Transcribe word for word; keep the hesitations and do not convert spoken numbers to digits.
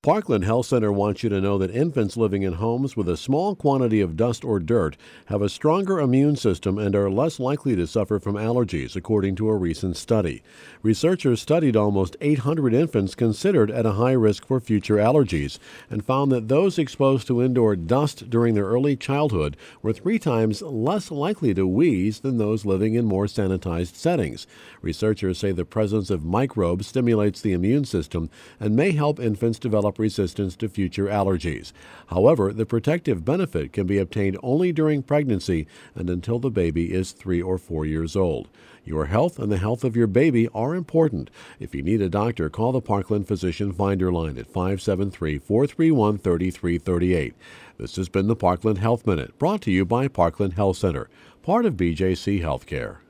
Parkland Health Center wants you to know that infants living in homes with a small quantity of dust or dirt have a stronger immune system and are less likely to suffer from allergies, according to a recent study. Researchers studied almost eight hundred infants considered at a high risk for future allergies and found that those exposed to indoor dust during their early childhood were three times less likely to wheeze than those living in more sanitized settings. Researchers say the presence of microbes stimulates the immune system and may help infants develop resistance to future allergies. However, the protective benefit can be obtained only during pregnancy and until the baby is three or four years old. Your health and the health of your baby are important. If you need a doctor, call the Parkland Physician Finder line at five seven three, four three one, three three three eight. This has been the Parkland Health Minute, brought to you by Parkland Health Center, part of B J C Healthcare.